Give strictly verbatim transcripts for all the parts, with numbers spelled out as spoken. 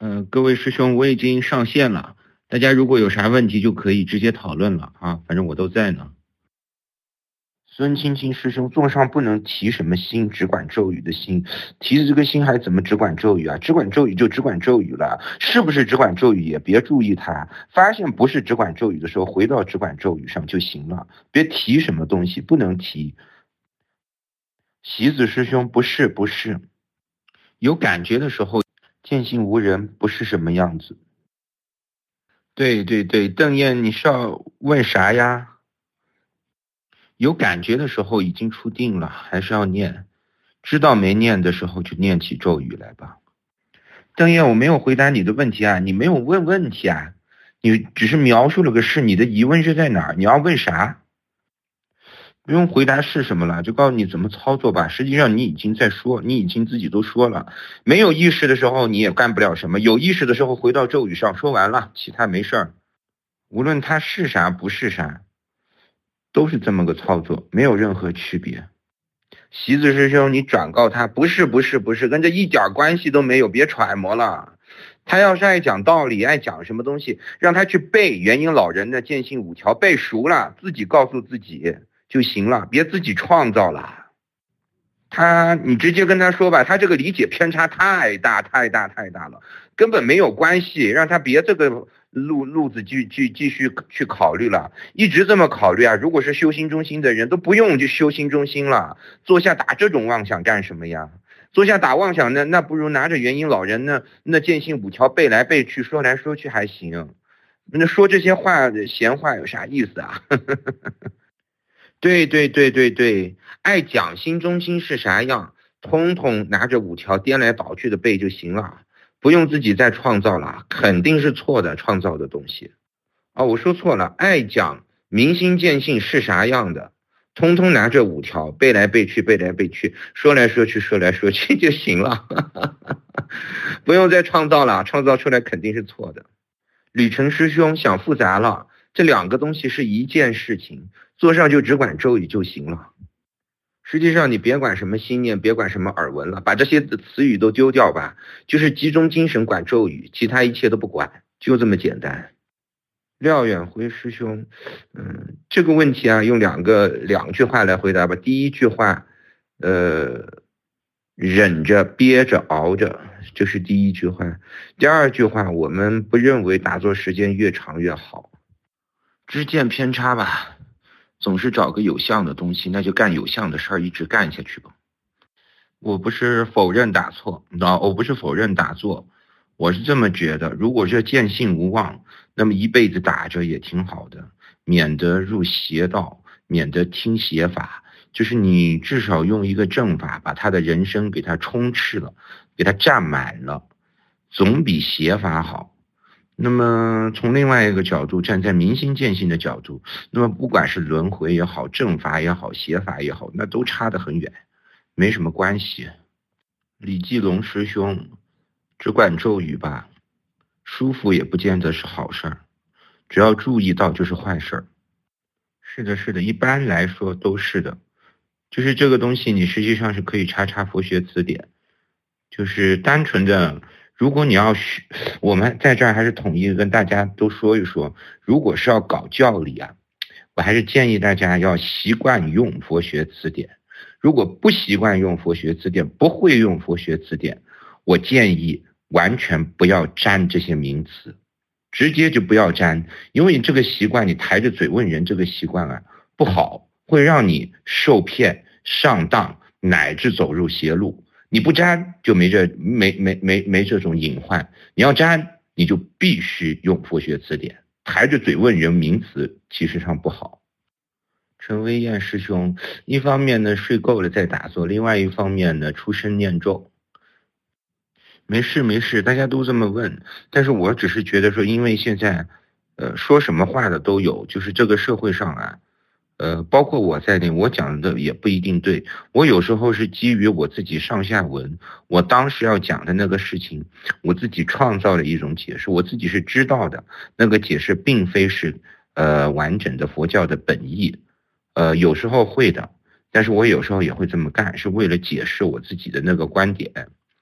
呃，各位师兄，我已经上线了，大家如果有啥问题就可以直接讨论了啊，反正我都在呢。 孙青青师兄，座上不能提什么心，只管咒语的心，提的这个心还怎么只管咒语啊？只管咒语就只管咒语了，是不是只管咒语也别注意它，发现不是只管咒语的时候，回到只管咒语上就行了，别提什么东西，不能提。习子师兄，不是不是，有感觉的时候见性无人，不是什么样子。对对对，邓燕，你是要问啥呀？有感觉的时候已经出定了，还是要念，知道没念的时候就念起咒语来吧。邓燕，我没有回答你的问题啊，你没有问问题啊，你只是描述了个事，你的疑问是在哪儿？你要问啥？不用回答是什么了，就告诉你怎么操作吧。实际上你已经在说，你已经自己都说了，没有意识的时候你也干不了什么，有意识的时候回到咒语上，说完了，其他没事儿。无论它是啥不是啥，都是这么个操作，没有任何区别。习子师兄，你转告他，不是不是不是，跟这一点关系都没有，别揣摩了。他要是爱讲道理，爱讲什么东西，让他去背元婴老人的见性五条，背熟了，自己告诉自己就行了，别自己创造了。他，你直接跟他说吧，他这个理解偏差太大太大太大了，根本没有关系，让他别这个路路子继继继续去考虑了，一直这么考虑啊。如果是修心中心的人，都不用就修心中心了，坐下打这种妄想干什么呀？坐下打妄想，那那不如拿着元婴老人那那见性五条背来背去，说来说去还行。那说这些话闲话有啥意思啊？对对对对对，爱讲心中心是啥样，通通拿着五条颠来倒去的背就行了，不用自己再创造了，肯定是错的创造的东西。哦，我说错了，爱讲明心见性是啥样的，通通拿着五条背来背去背来背去，说来说去说来说去就行了。不用再创造了，创造出来肯定是错的。吕程师兄想复杂了，这两个东西是一件事情，坐上就只管咒语就行了。实际上你别管什么心念，别管什么耳闻了，把这些词语都丢掉吧，就是集中精神管咒语，其他一切都不管，就这么简单。廖远辉师兄，嗯，这个问题啊，用两个两句话来回答吧。第一句话，呃，忍着憋着熬着，这是第一句话。第二句话，我们不认为打坐时间越长越好，知见偏差吧，总是找个有相的东西，那就干有相的事儿，一直干下去吧。我不是否认打错，啊，我不是否认打坐，我是这么觉得，如果是见性无望，那么一辈子打着也挺好的，免得入邪道，免得听邪法，就是你至少用一个正法把他的人生给他充斥了，给他占满了，总比邪法好。那么从另外一个角度，站在明心见性的角度，那么不管是轮回也好，正法也好，邪法也好，那都差得很远，没什么关系。李继龙师兄，只管咒语吧，舒服也不见得是好事儿，只要注意到就是坏事儿。是的，是的，一般来说都是的。就是这个东西你实际上是可以查查佛学词典，就是单纯的，如果你要学，我们在这儿还是统一跟大家都说一说，如果是要搞教理啊，我还是建议大家要习惯用佛学词典。如果不习惯用佛学词典，不会用佛学词典，我建议完全不要沾这些名词，直接就不要沾，因为这个习惯，你抬着嘴问人这个习惯啊不好，会让你受骗、上当，乃至走入邪路。你不沾就没这没没没没这种隐患，你要沾你就必须用佛学词典，抬着嘴问人名词其实上不好。陈威燕师兄，一方面呢睡够了再打坐，另外一方面呢出声念咒。没事没事，大家都这么问，但是我只是觉得说，因为现在呃说什么话的都有，就是这个社会上啊，呃包括我在内，我讲的也不一定对，我有时候是基于我自己上下文，我当时要讲的那个事情，我自己创造了一种解释，我自己是知道的，那个解释并非是呃完整的佛教的本意，呃有时候会的，但是我有时候也会这么干，是为了解释我自己的那个观点。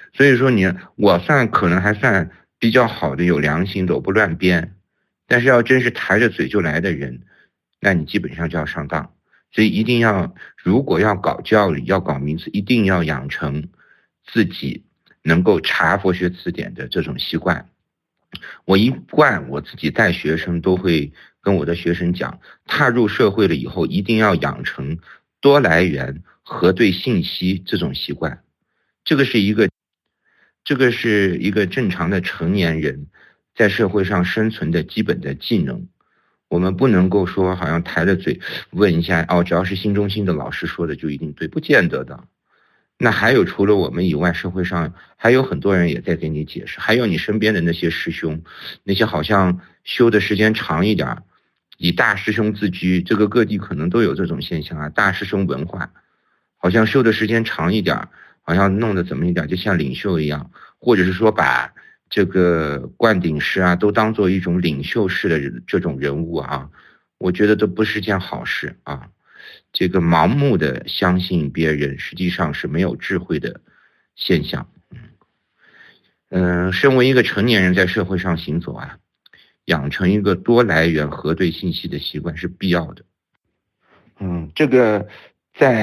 所以说你我算可能还算比较好的，有良心的，我不乱编。但是要真是抬着嘴就来的人，那你基本上就要上当。所以一定要，如果要搞教理，要搞名词，一定要养成自己能够查佛学词典的这种习惯。我一贯我自己带学生都会跟我的学生讲，踏入社会了以后，一定要养成多来源核对信息这种习惯。这个是一个，这个是一个正常的成年人在社会上生存的基本的技能。我们不能够说好像抬着嘴问一下，哦，只要是新中心的老师说的就一定对，不见得的。那还有除了我们以外，社会上还有很多人也在给你解释，还有你身边的那些师兄，那些好像修的时间长一点，以大师兄自居，这个各地可能都有这种现象啊，大师兄文化，好像修的时间长一点，好像弄得怎么一点，就像领袖一样，或者是说把这个灌顶师啊都当做一种领袖式的这种人物啊，我觉得都不是件好事啊。这个盲目的相信别人，实际上是没有智慧的现象。嗯、呃，身为一个成年人在社会上行走啊，养成一个多来源核对信息的习惯是必要的。嗯，这个在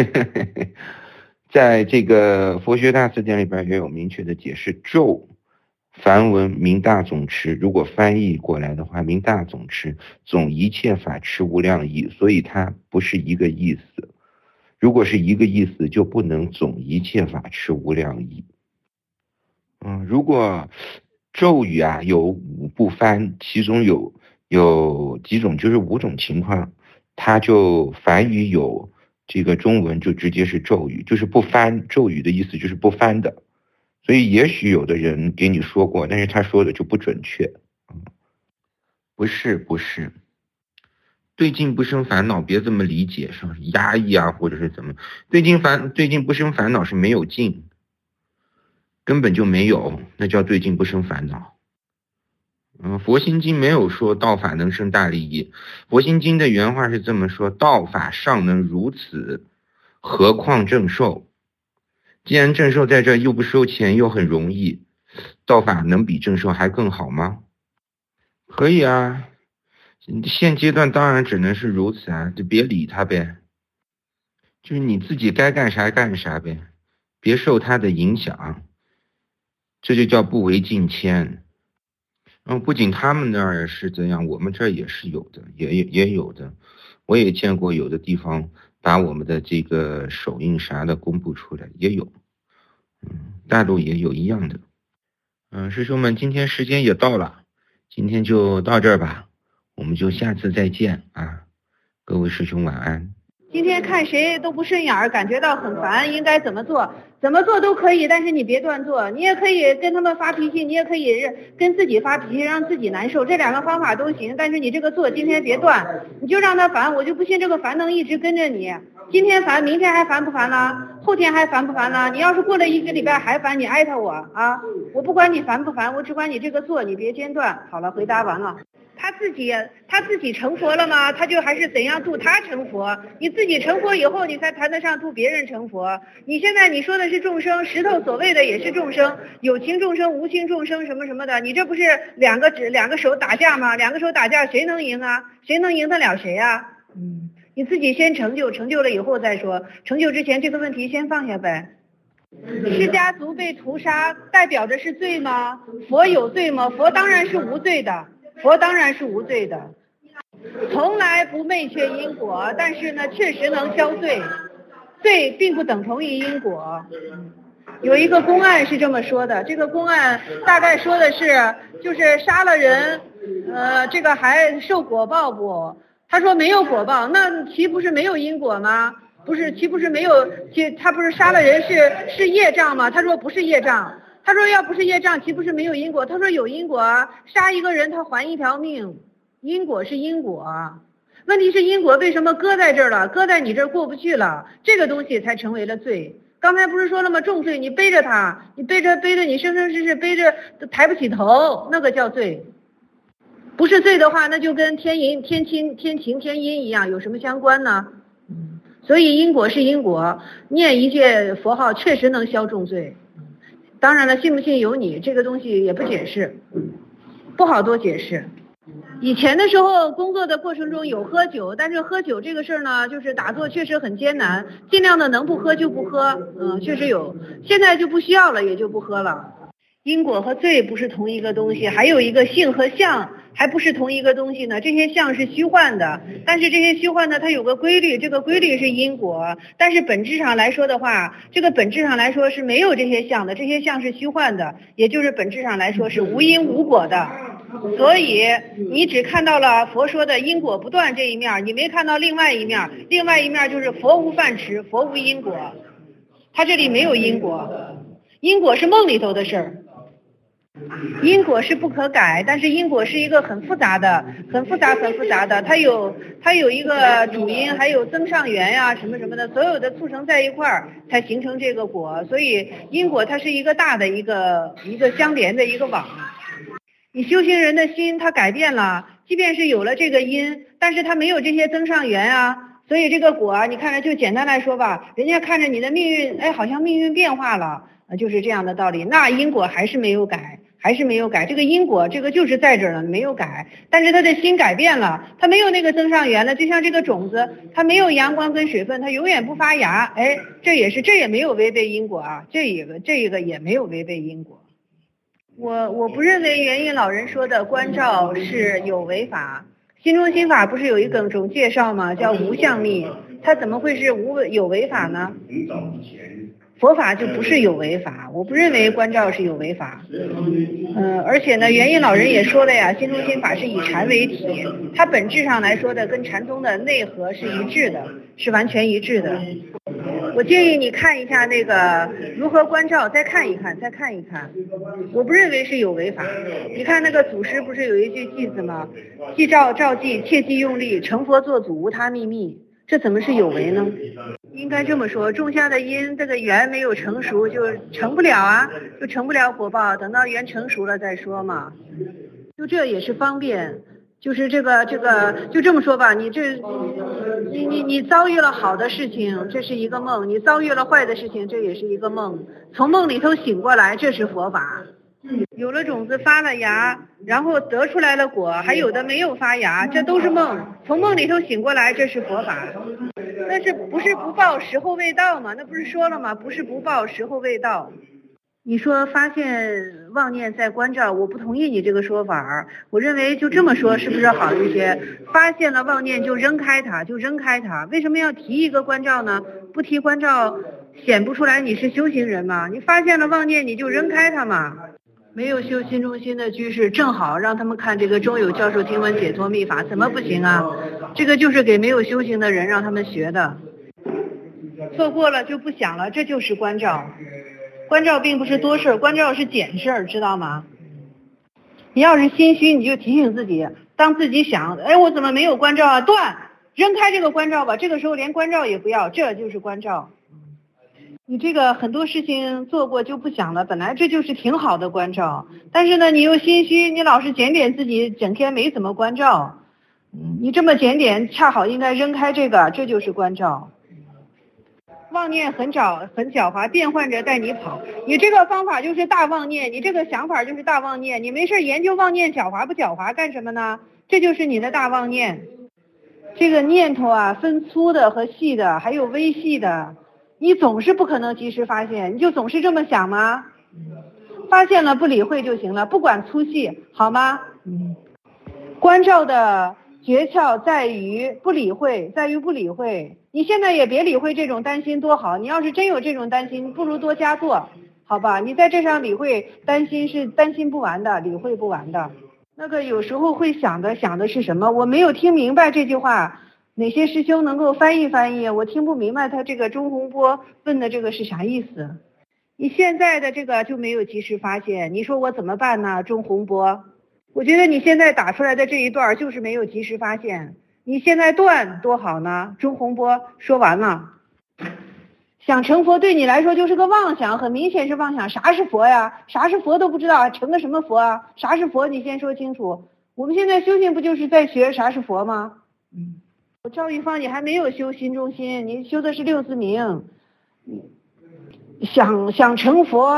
在这个佛学大辞典里边也有明确的解释，咒梵文明大总持，如果翻译过来的话，明大总持，总一切法持无量义，所以它不是一个意思。如果是一个意思，就不能总一切法持无量义。嗯，如果咒语啊有五不翻，其中有有几种就是五种情况，它就梵语有这个中文就直接是咒语，就是不翻，咒语的意思就是不翻的。所以也许有的人给你说过，但是他说的就不准确。不是不是，对境不生烦恼，别这么理解，是压抑啊，或者是怎么？对境烦对境不生烦恼是没有境，根本就没有，那叫对境不生烦恼。嗯，佛心经没有说道法能生大利益，佛心经的原话是这么说：道法尚能如此，何况正受？既然正受在这又不收钱又很容易，道法能比正受还更好吗？可以啊，现阶段当然只能是如此啊，就别理他呗，就是你自己该干啥干啥呗，别受他的影响，这就叫不为境迁。嗯，不仅他们那儿是这样，我们这儿也是有的，也也有的，我也见过有的地方把我们的这个手印啥的公布出来，也有，嗯，大陆也有一样的。嗯，师兄们，今天时间也到了，今天就到这儿吧，我们就下次再见啊，各位师兄晚安。 今天看谁都不顺眼儿，感觉到很烦，应该怎么做？怎么做都可以，但是你别断做。你也可以跟他们发脾气，你也可以跟自己发脾气，让自己难受。这两个方法都行，但是你这个做今天别断，你就让他烦。我就不信这个烦能一直跟着你。今天烦，明天还烦不烦了？后天还烦不烦了？你要是过了一个礼拜还烦，你艾特我啊！我不管你烦不烦，我只管你这个做，你别间断。好了，回答完了。他自己他自己成佛了吗？他就还是怎样度他成佛？你自己成佛以后，你才谈得上度别人成佛。你现在你说的是众生，石头所谓的也是众生，有情众生、无情众生什么什么的，你这不是两个指两个手打架吗？两个手打架谁能赢啊？谁能赢得了谁啊？嗯，你自己先成就，成就了以后再说，成就之前这个问题先放下呗。释迦族被屠杀代表着是罪吗？佛有罪吗？佛当然是无罪的。佛当然是无罪的，从来不昧却因果，但是呢，确实能消罪，罪并不等同于因果。有一个公案是这么说的，这个公案大概说的是，就是杀了人，呃，这个还受果报不？他说没有果报，那岂不是没有因果吗？不是，岂不是没有？岂他不是杀了人是是业障吗？他说不是业障。他说要不是业障，岂不是没有因果？他说有因果啊，杀一个人他还一条命，因果是因果。问题是因果为什么搁在这儿了？搁在你这儿过不去了，这个东西才成为了罪。刚才不是说了吗？重罪，你背着他，你背着背着你生生世世背着抬不起头，那个叫罪。不是罪的话，那就跟天阴天晴天晴天阴一样，有什么相关呢？所以因果是因果，念一句佛号确实能消重罪。 当然了，信不信由你，这个东西也不解释，不好多解释。以前的时候工作的过程中有喝酒，但是喝酒这个事儿呢，就是打坐确实很艰难，尽量的能不喝就不喝，嗯，确实有。现在就不需要了，也就不喝了。因果和罪不是同一个东西，还有一个性和相还不是同一个东西呢。这些相是虚幻的，但是这些虚幻呢，它有个规律，这个规律是因果，但是本质上来说的话，这个本质上来说是没有这些相的，这些相是虚幻的，也就是本质上来说是无因无果的。所以你只看到了佛说的因果不断这一面，你没看到另外一面，另外一面就是佛无饭吃，佛无因果，它这里没有因果，因果是梦里头的事儿。因果是不可改，但是因果是一个很复杂的、很复杂、很复杂的，它有它有一个主因，还有增上缘呀、啊，什么什么的，所有的促成在一块儿才形成这个果，所以因果它是一个大的一个一个相连的一个网。你修行人的心它改变了，即便是有了这个因，但是它没有这些增上缘啊，所以这个果，你看着就简单来说吧，人家看着你的命运，哎，好像命运变化了，就是这样的道理，那因果还是没有改。还是没有改，这个因果这个就是在这儿了，没有改，但是他的心改变了，他没有那个增上缘了，就像这个种子，它没有阳光跟水分，它永远不发芽，哎，这也是这也没有违背因果啊，这一个这一个也没有违背因果。我我不认为元印老人说的观照是有违法，心中心法不是有一种种介绍吗？叫无相密，它怎么会是无有违法呢？佛法就不是有违法，我不认为观照是有违法。嗯，而且呢，元印老人也说了呀，心中心法是以禅为体，它本质上来说的跟禅宗的内核是一致的，是完全一致的。我建议你看一下那个如何观照，再看一看，再看一看。我不认为是有违法。你看那个祖师不是有一句偈子吗？记照照记，切记用力，成佛作祖，无他秘密。这怎么是有为呢？应该这么说，种下的因，这个缘没有成熟，就成不了啊，就成不了果报。等到缘成熟了再说嘛。就这也是方便，就是这个这个，就这么说吧，你这，你你你遭遇了好的事情，这是一个梦；你遭遇了坏的事情，这也是一个梦。从梦里头醒过来，这是佛法。有了种子发了芽，然后得出来了果，还有的没有发芽，这都是梦。从梦里头醒过来，这是佛法。但是不是不报，时候未到嘛？那不是说了吗？不是不报，时候未到。你说发现妄念在观照，我不同意你这个说法。我认为就这么说是不是好一些？发现了妄念就扔开它，就扔开它。为什么要提一个观照呢？不提观照显不出来你是修行人嘛？你发现了妄念你就扔开它嘛。没有修心中心的居士，正好让他们看这个中有教授听闻解脱密法，怎么不行啊？这个就是给没有修行的人让他们学的。错过了就不想了，这就是观照。观照并不是多事，观照是简事，知道吗？你要是心虚，你就提醒自己，当自己想，哎，我怎么没有观照啊？断，扔开这个观照吧，这个时候连观照也不要，这就是观照。你这个很多事情做过就不想了，本来这就是挺好的观照，但是呢你又心虚，你老是检点自己，整天没怎么观照，你这么检点恰好应该扔开这个，这就是观照。妄念很狡很狡猾，变换着带你跑，你这个方法就是大妄念，你这个想法就是大妄念，你没事研究妄念狡猾不狡猾干什么呢？这就是你的大妄念。这个念头啊分粗的和细的，还有微细的，你总是不可能及时发现，你就总是这么想吗？发现了不理会就行了，不管粗细，好吗？嗯，观照的诀窍在于不理会，在于不理会。你现在也别理会这种担心多好，你要是真有这种担心，不如多加做，好吧？你在这上理会担心是担心不完的，理会不完的。那个有时候会想的想的是什么？我没有听明白这句话，哪些师兄能够翻译翻译？我听不明白他这个钟洪波问的这个是啥意思？你现在的这个就没有及时发现，你说我怎么办呢？钟洪波，我觉得你现在打出来的这一段就是没有及时发现。你现在断多好呢？钟洪波说完了。想成佛对你来说就是个妄想，很明显是妄想。啥是佛呀？啥是佛都不知道，成个什么佛啊？啥是佛？你先说清楚。我们现在修行不就是在学啥是佛吗？嗯，赵玉芳，你还没有修心中心，你修的是六字明。想想成佛，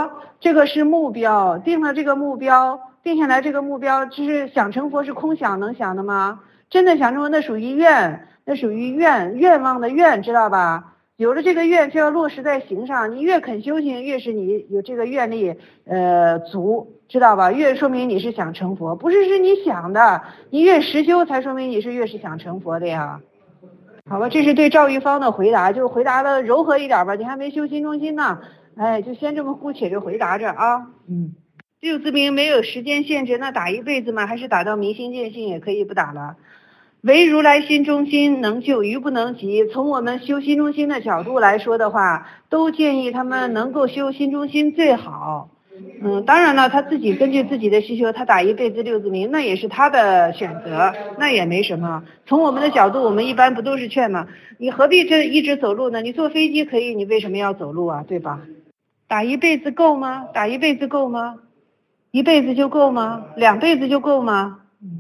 这个是目标，定了这个目标，定下来这个目标，就是想成佛是空想能想的吗？真的想成佛那属于愿，那属于愿，愿望的愿，知道吧？有了这个愿就要落实在行上，你越肯修行，越是你有这个愿力呃足，知道吧？越说明你是想成佛，不是是你想的，你越实修才说明你是越是想成佛的呀。好吧，这是对赵玉芳的回答，就回答的柔和一点吧，你还没修心中心呢，哎，就先这么姑且着回答着啊。嗯，六字名没有时间限制，那打一辈子吗？还是打到明心见性也可以不打了？唯如来心中心，能救于不能及。从我们修心中心的角度来说的话，都建议他们能够修心中心最好。嗯，当然了，他自己根据自己的需求，他打一辈子六字名，那也是他的选择，那也没什么。从我们的角度，我们一般不都是劝吗？你何必这一直走路呢？你坐飞机可以，你为什么要走路啊？对吧？打一辈子够吗？打一辈子够吗？一辈子就够吗？两辈子就够吗？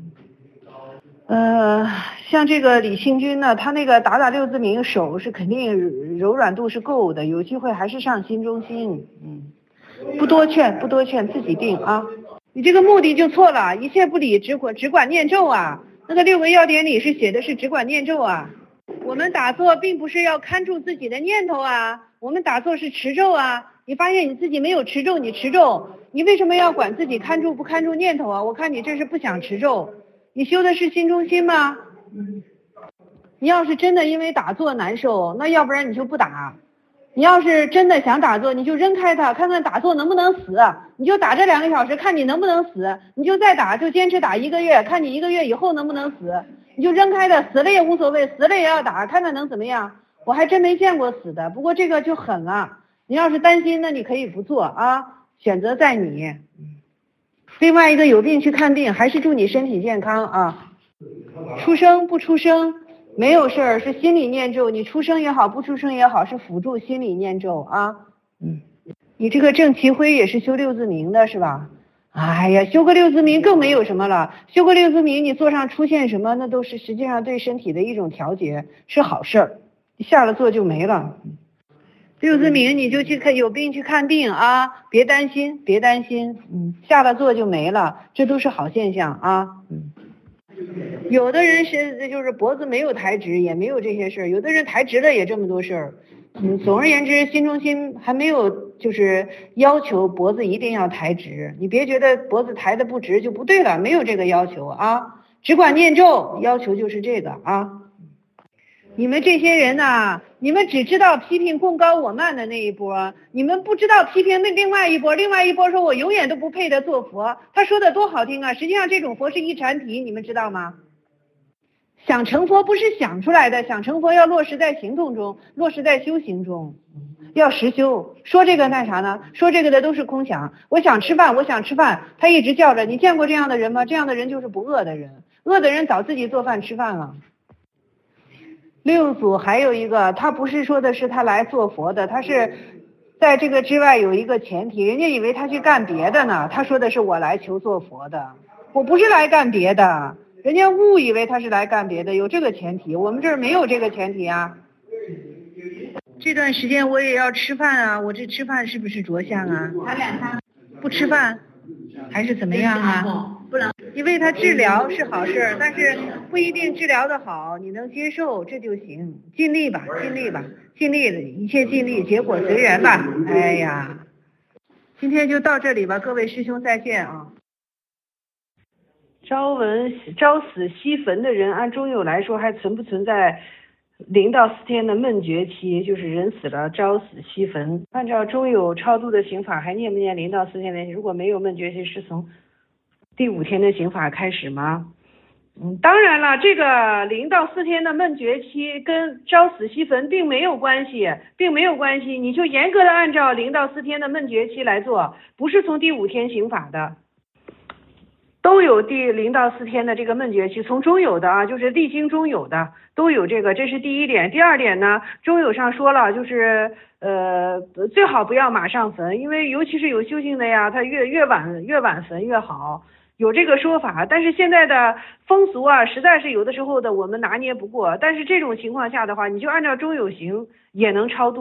呃，像这个李清君呢，他那个打打六字名手是肯定柔软度是够的，有机会还是上心中心。嗯，不多劝，不多劝，自己定啊。你这个目的就错了，一切不理，只管只管念咒啊。那个六个要点里是写的是只管念咒啊。我们打坐并不是要看住自己的念头啊，我们打坐是持咒啊。你发现你自己没有持咒，你持咒，你为什么要管自己看住不看住念头啊？我看你这是不想持咒。你修的是心中心吗？嗯，你要是真的因为打坐难受，那要不然你就不打。你要是真的想打坐，你就扔开它，看看打坐能不能死，你就打这两个小时，看你能不能死，你就再打，就坚持打一个月，看你一个月以后能不能死，你就扔开它，死了也无所谓，死了也要打，看看能怎么样。我还真没见过死的，不过这个就狠了。你要是担心，那你可以不做啊，选择在你。另外一个有病去看病，还是祝你身体健康啊。出生不出生没有事儿，是心理念咒，你出生也好，不出生也好，是辅助心理念咒啊。嗯，你这个郑其辉也是修六字名的是吧？哎呀，修个六字名更没有什么了，修个六字名，你座上出现什么，那都是实际上对身体的一种调节，是好事儿。下了座就没了。六字名你就去看，有病去看病啊，别担心，别担心，嗯，下了座就没了，这都是好现象啊，嗯。有的人是就是脖子没有抬直，也没有这些事儿，有的人抬直了也这么多事儿，嗯，总而言之，心中心还没有就是要求脖子一定要抬直，你别觉得脖子抬得不直就不对了，没有这个要求啊，只管念咒，要求就是这个啊。你们这些人呐，你们只知道批评贡高我慢的那一波，你们不知道批评那另外一波，另外一波说我永远都不配得做佛，他说的多好听啊，实际上这种佛是一禅体，你们知道吗？想成佛不是想出来的，想成佛要落实在行动中，落实在修行中，要实修。说这个干啥呢？说这个的都是空想，我想吃饭，我想吃饭，他一直叫着，你见过这样的人吗？这样的人就是不饿的人，饿的人早自己做饭吃饭了。六祖还有一个，他不是说的是他来做佛的，他是在这个之外有一个前提，人家以为他去干别的呢，他说的是我来求做佛的，我不是来干别的，人家误以为他是来干别的，有这个前提，我们这儿没有这个前提啊。这段时间我也要吃饭啊，我这吃饭是不是着相啊？不吃饭还是怎么样啊？不能，你为他治疗是好事，但是不一定治疗的好，你能接受这就行，尽力吧，尽力吧，尽力了，一切尽力，结果随缘吧。哎呀，今天就到这里吧，各位师兄再见啊。朝闻朝死夕焚的人，按中有来说还存不存在零到四天的闷绝期，就是人死了朝死夕焚。按照中有超度的刑法，还念不念零到四天的？如果没有闷绝期，是从第五天的刑法开始吗？嗯，当然了，这个零到四天的闷绝期跟朝死夕焚并没有关系，并没有关系，你就严格的按照零到四天的闷绝期来做，不是从第五天刑法的。都有第零到四天的这个闷绝期，从中有的啊，就是历经中有的都有这个，这是第一点。第二点呢，中有上说了，就是呃最好不要马上焚，因为尤其是有修行的呀，他越越晚越晚焚越好，有这个说法。但是现在的风俗啊，实在是有的时候的我们拿捏不过。但是这种情况下的话，你就按照中有行也能超度。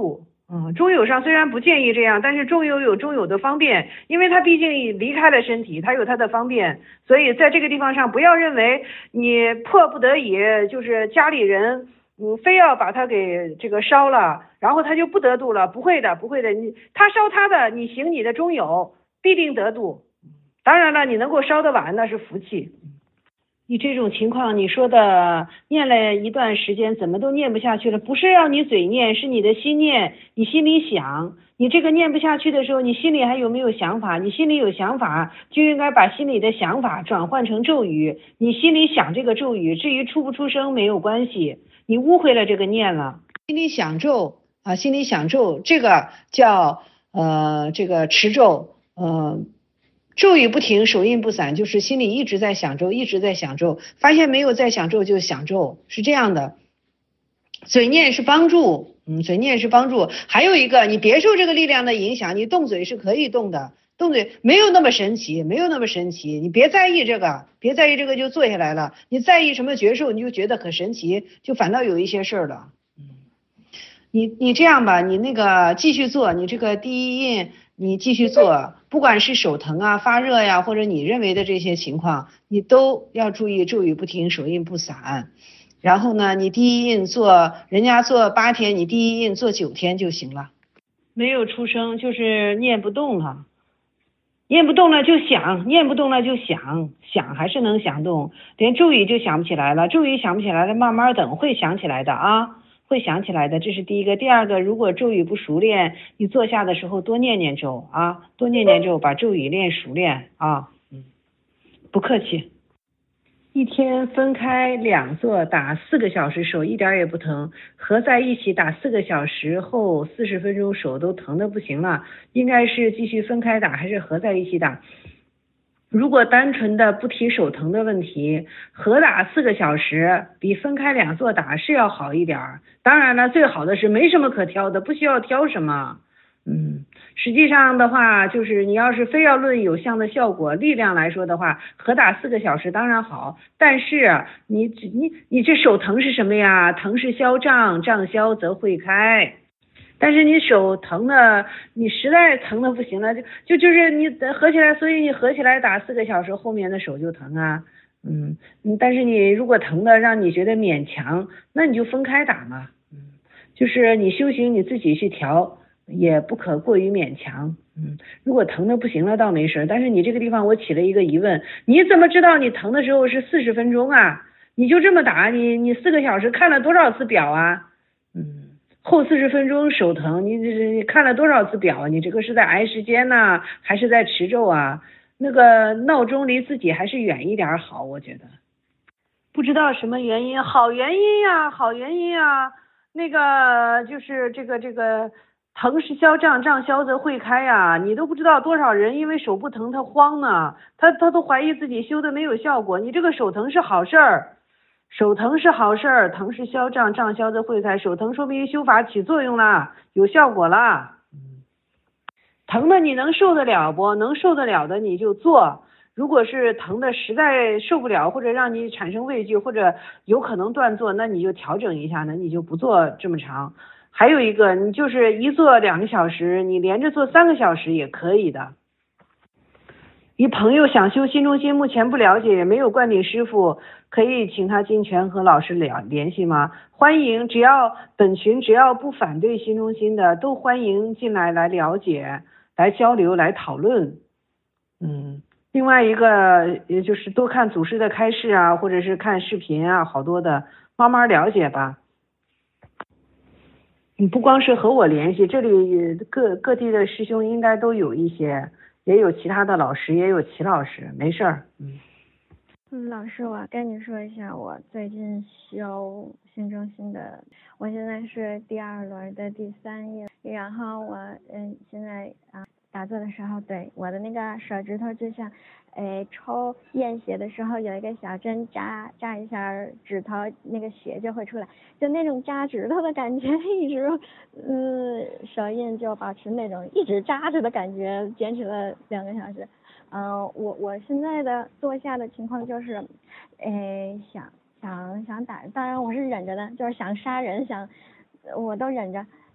嗯，中友上虽然不建议这样，但是中友有中友的方便，因为他毕竟离开了身体，他有他的方便，所以在这个地方上不要认为你迫不得已，就是家里人嗯非要把他给这个烧了，然后他就不得度了，不会的，不会的，你他烧他的，你行你的中友，必定得度。当然了，你能够烧得完那是福气。你这种情况，你说的念了一段时间，怎么都念不下去了？不是要你嘴念，是你的心念，你心里想。你这个念不下去的时候，你心里还有没有想法？你心里有想法，就应该把心里的想法转换成咒语。你心里想这个咒语，至于出不出声没有关系，你误会了这个念了。心里想咒啊，心里想咒，这个叫呃这个持咒，呃。咒语不停，手印不散，就是心里一直在想咒，一直在想咒，发现没有在想咒就想咒，是这样的。嘴念是帮助，嗯，嘴念是帮助。还有一个，你别受这个力量的影响，你动嘴是可以动的，动嘴没有那么神奇，没有那么神奇，你别在意这个，别在意这个就坐下来了。你在意什么觉受，你就觉得很神奇，就反倒有一些事儿了。嗯，你你这样吧，你那个继续做，你这个第一印。你继续做，不管是手疼啊、发热呀，或者你认为的这些情况，你都要注意咒语不停，手印不散。然后呢，你第一印做，人家做八天，你第一印做九天就行了。没有出声，就是念不动了，念不动了就想，念不动了就想，想还是能想动，连咒语就想不起来了，咒语想不起来了，慢慢等会想起来的啊。会想起来的，这是第一个。第二个，如果咒语不熟练，你坐下的时候多念念咒啊，多念念咒，把咒语练熟练啊。嗯，不客气。一天分开两坐打四个小时，手一点也不疼；合在一起打四个小时后四十分钟，手都疼得不行了。应该是继续分开打还是合在一起打？如果单纯的不提手疼的问题，合打四个小时比分开两座打是要好一点儿。当然了，最好的是没什么可挑的，不需要挑什么。嗯，实际上的话，就是你要是非要论有效的效果、力量来说的话，合打四个小时当然好。但是你你你这手疼是什么呀？疼是消胀，胀消则会开。但是你手疼的，你实在疼的不行了，就就就是你合起来，所以你合起来打四个小时，后面的手就疼啊，嗯，但是你如果疼的让你觉得勉强，那你就分开打嘛，嗯，就是你修行你自己去调，也不可过于勉强，嗯，如果疼的不行了倒没事，但是你这个地方我起了一个疑问，你怎么知道你疼的时候是四十分钟啊？你就这么打，你你四个小时看了多少次表啊？嗯。后四十分钟手疼，你这你看了多少次表？你这个是在挨时间呢，还是在持咒啊？那个闹钟离自己还是远一点好，我觉得。不知道什么原因，好原因呀，好原因呀。那个就是这个这个疼是消胀，胀消则会开呀。你都不知道多少人因为手不疼他慌呢，他他都怀疑自己修的没有效果。你这个手疼是好事儿。手疼是好事儿，疼是消胀，胀消则会开。手疼说明修法起作用了，有效果了。疼的你能受得了不？能受得了的你就做。如果是疼的实在受不了，或者让你产生畏惧，或者有可能断做，那你就调整一下，那你就不做这么长。还有一个，你就是一做两个小时，你连着做三个小时也可以的。你朋友想修心中心，目前不了解，也没有灌顶师傅，可以请他进群和老师联联系吗？欢迎，只要本群只要不反对心中心的，都欢迎进来来了解、来交流、来讨论。嗯，另外一个也就是多看祖师的开示啊，或者是看视频啊，好多的，慢慢了解吧。你不光是和我联系，这里各各地的师兄应该都有一些。也有其他的老师，也有齐老师，没事儿。嗯， 嗯，老师，我跟你说一下，我最近修心中心的，我现在是第二轮的第三页，然后我嗯现在啊打坐的时候，对我的那个手指头就像，诶抽验血的时候有一个小针扎扎一下指头，那个血就会出来，就那种扎指头的感觉，一直嗯手印就保持那种一直扎着的感觉，坚持了两个小时。嗯、呃，我我现在的坐下的情况就是，诶想想想打，当然我是忍着的，就是想杀人想，我都忍着。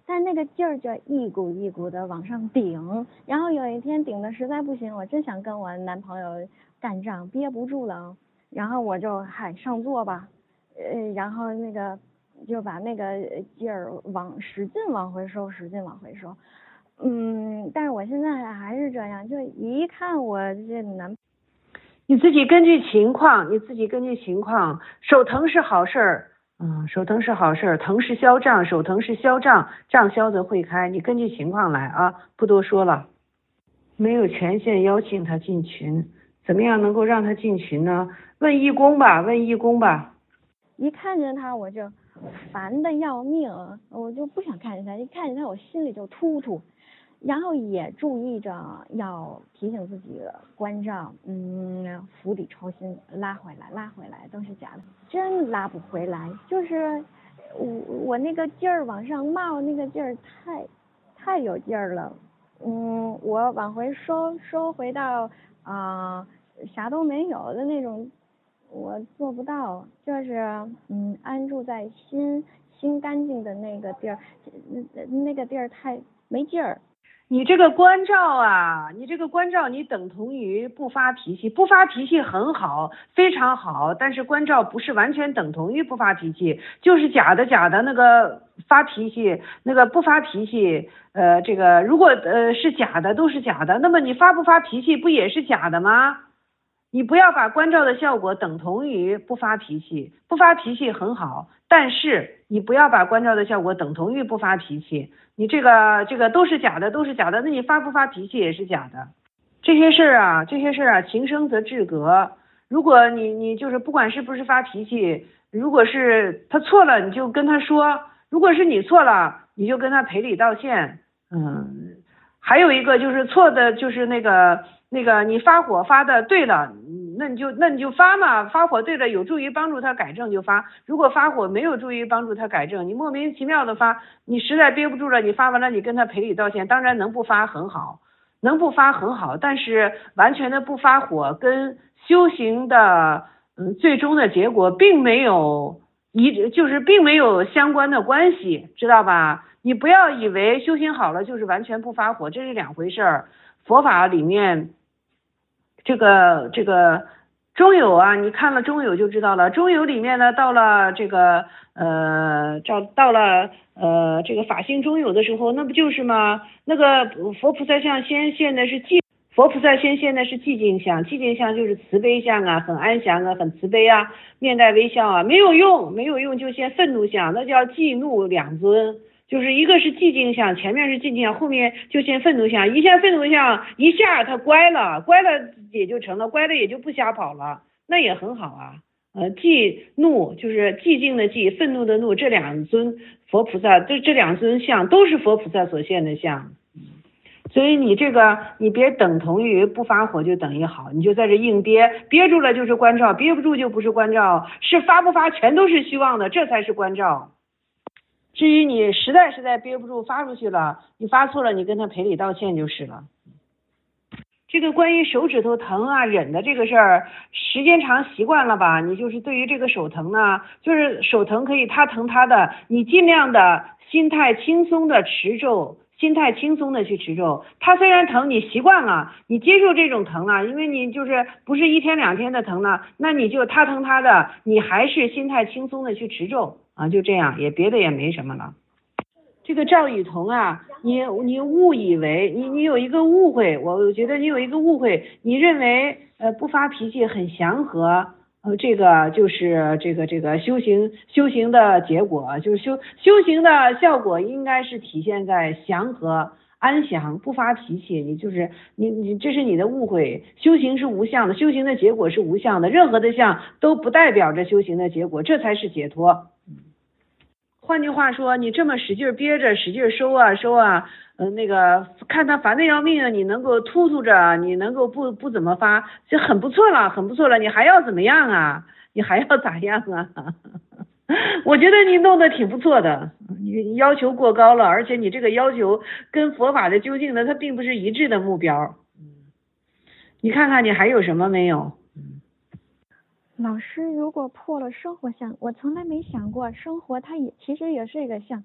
但那个劲儿就一股一股的往上顶，然后有一天顶的实在不行，我真想跟我男朋友干仗，憋不住了，然后我就喊上座吧，呃，然后那个就把那个劲儿往使劲往回收，使劲往回收。嗯，但是我现在还是这样，就一看我这男， 你自己根据情况，你自己根据情况，手疼是好事儿，嗯，手疼是好事儿，疼是消胀，手疼是消胀，胀消则会开，你根据情况来啊，不多说了。没有权限邀请他进群，怎么样能够让他进群呢？问义工吧，问义工吧。 一看见他我就烦得要命，我就不想看见他，一看见他我心里就突突。然后也注意着要提醒自己关照，嗯，釜底抽薪，拉回来，拉回来，都是假的，真拉不回来。就是我我那个劲儿往上冒，那个劲儿太太有劲儿了，嗯，我往回收收回到啊、呃、啥都没有的那种，我做不到。就是嗯，安住在心心干净的那个地儿，那个地儿太没劲儿。 你这个关照啊，你这个关照你等同于不发脾气，不发脾气很好，非常好，但是关照不是完全等同于不发脾气，就是假的假的那个发脾气，那个不发脾气，呃，这个如果呃是假的都是假的，那么你发不发脾气不也是假的吗？你不要把关照的效果等同于不发脾气，不发脾气很好，但是你不要把关照的效果等同于不发脾气，你这个这个都是假的，都是假的，那你发不发脾气也是假的。这些事儿啊，这些事儿啊，情生则致格。如果你你就是不管是不是发脾气，如果是他错了，你就跟他说；如果是你错了，你就跟他赔礼道歉。嗯，还有一个就是错的，就是那个。那个你发火发的对了，那你就那你就发嘛，发火对了有助于帮助他改正就发，如果发火没有助于帮助他改正，你莫名其妙的发，你实在憋不住了，你发完了你跟他赔礼道歉，当然能不发很好，能不发很好，但是完全的不发火跟修行的嗯最终的结果并没有一就是并没有相关的关系，知道吧？你不要以为修行好了就是完全不发火，这是两回事儿。佛法里面这个这个中有啊，你看了中有就知道了。中有里面呢，到了这个呃，到到了呃这个法性中有的时候，那不就是吗？那个佛菩萨像先现的是寂，佛菩萨先现的是寂静相，寂静相就是慈悲相啊，很安详啊，很慈悲啊，面带微笑啊，没有用，没有用就现愤怒相，那叫寂怒两尊。就是一个是寂静相，前面是寂静相，后面就现愤怒相，一下愤怒相，一下他乖了，乖了也就成了，乖了也就不瞎跑了，那也很好啊。呃，寂怒就是寂静的寂，愤怒的怒，这两尊佛菩萨，这这两尊相都是佛菩萨所现的相。所以你这个你别等同于不发火就等于好，你就在这硬憋，憋住了就是关照，憋不住就不是关照，是发不发全都是虚妄的，这才是关照。至于你实在实在憋不住发出去了，你发错了，你跟他赔礼道歉就是了。这个关于手指头疼啊忍的这个事儿，时间长习惯了吧，你就是对于这个手疼呢，就是手疼可以他疼他的，你尽量的心态轻松的持咒，心态轻松的去持咒。他虽然疼，你习惯了，你接受这种疼了，因为你就是不是一天两天的疼了，那你就他疼他的，你还是心态轻松的去持咒啊，就这样，也别的也没什么了。这个赵雨桐啊，你你误以为你你有一个误会，我觉得你有一个误会，你认为呃不发脾气很祥和，呃这个就是这个这个修行修行的结果，就是修修行的效果应该是体现在祥和安详不发脾气，你就是你你这是你的误会，修行是无相的，修行的结果是无相的，任何的相都不代表着修行的结果，这才是解脱。换句话说，你这么使劲憋着，使劲收啊收啊，呃，那个看他烦得要命啊，你能够突突着，你能够不不怎么发，这很不错了，很不错了，你还要怎么样啊？你还要咋样啊？我觉得你弄得挺不错的，你要求过高了，而且你这个要求跟佛法的究竟呢，它并不是一致的目标。你看看你还有什么没有？ 老师，如果破了生活相，我从来没想过生活它也其实也是一个相，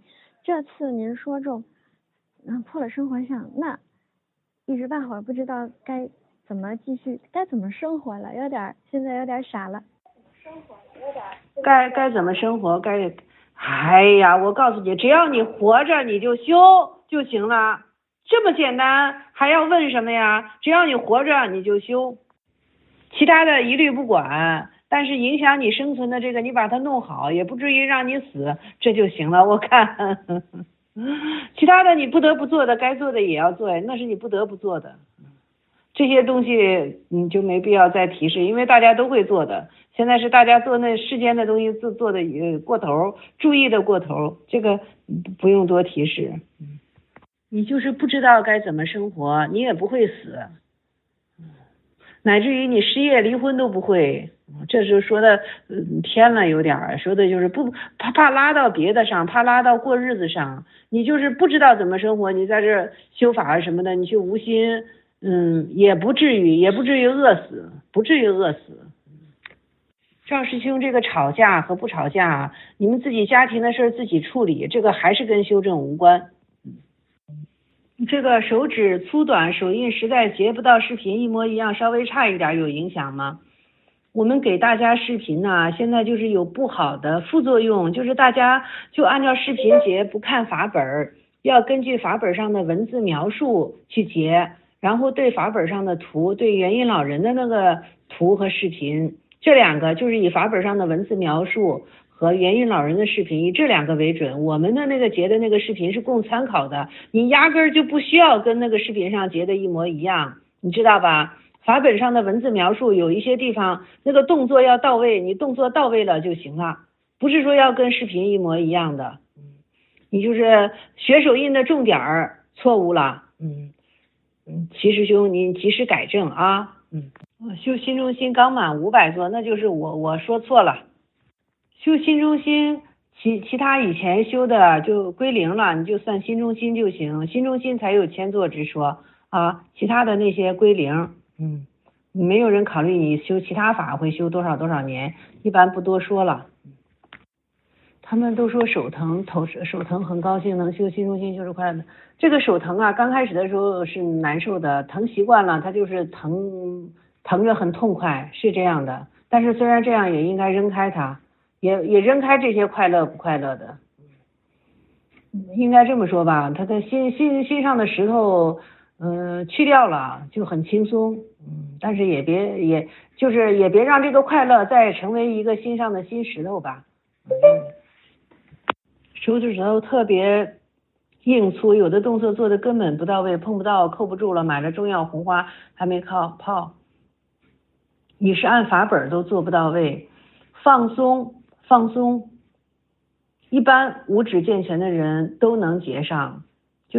这次您说中，嗯，破了生活相，那一时半会儿不知道该怎么继续，该怎么生活了，有点现在有点傻了。生活有点。 该该怎么生活？该，哎呀，我告诉你，只要你活着，你就修就行了，这么简单，还要问什么呀？只要你活着，你就修，其他的一律不管。但是影响你生存的这个，你把它弄好，也不至于让你死，这就行了。我看，呵呵其他的你不得不做的，该做的也要做，那是你不得不做的。这些东西你就没必要再提示，因为大家都会做的。现在是大家做那世间的东西做做的呃过头，注意的过头，这个不用多提示。你就是不知道该怎么生活，你也不会死，乃至于你失业离婚都不会。这是说的嗯偏了有点儿，说的就是不怕怕拉到别的上，怕拉到过日子上。你就是不知道怎么生活，你在这修法什么的，你去无心，嗯，也不至于，也不至于饿死，不至于饿死。赵师兄，这个吵架和不吵架，你们自己家庭的事自己处理，这个还是跟修正无关。这个手指粗短、手印实在截不到视频一模一样，稍微差一点有影响吗？我们给大家视频呢，现在就是有不好的副作用，就是大家就按照视频截，不看法本，要根据法本上的文字描述去截，然后对法本上的图，对元音老人的那个图和视频，这两个就是以法本上的文字描述和元音老人的视频以这两个为准。我们的那个截的那个视频是供参考的，你压根儿就不需要跟那个视频上截的一模一样，你知道吧？法本上的文字描述有一些地方那个动作要到位，你动作到位了就行了，不是说要跟视频一模一样的。你就是学手印的重点儿错误了，嗯嗯，齐师兄你及时改正啊。嗯，修心中心刚满五百座，那就是我我说错了。修心中心，其其他以前修的就归零了，你就算心中心就行，心中心才有千座之说啊，其他的那些归零。嗯，没有人考虑你修其他法会修多少多少年，一般不多说了。他们都说手疼，头手疼很高兴，能修心中心就是快乐。这个手疼啊，刚开始的时候是难受的，疼习惯了，它就是疼疼着很痛快，是这样的。但是虽然这样，也应该扔开它，也也扔开这些快乐不快乐的。应该这么说吧，他的心心心上的石头。嗯、呃，去掉了就很轻松，嗯，但是也别也就是也别让这个快乐再成为一个心上的新石头吧。嗯，手指头特别硬粗，有的动作做的根本不到位，碰不到，扣不住了，买了中药红花还没靠泡，你是按法本都做不到位，放松放松，一般五指健全的人都能结上，就是。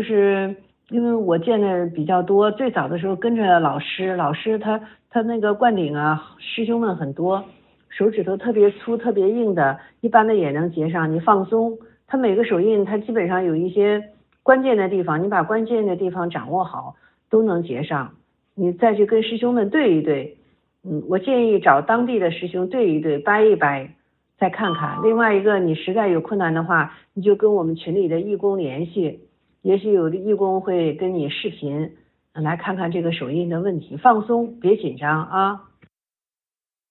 因为我见的比较多，最早的时候跟着老师，老师他他那个灌顶啊，师兄们很多，手指头特别粗特别硬的，一般的也能结上。你放松，他每个手印他基本上有一些关键的地方，你把关键的地方掌握好，都能结上。你再去跟师兄们对一对，嗯，我建议找当地的师兄对一对，掰一掰，再看看。另外一个，你实在有困难的话，你就跟我们群里的义工联系。也许有的义工会跟你视频来看看这个手印的问题，放松，别紧张啊。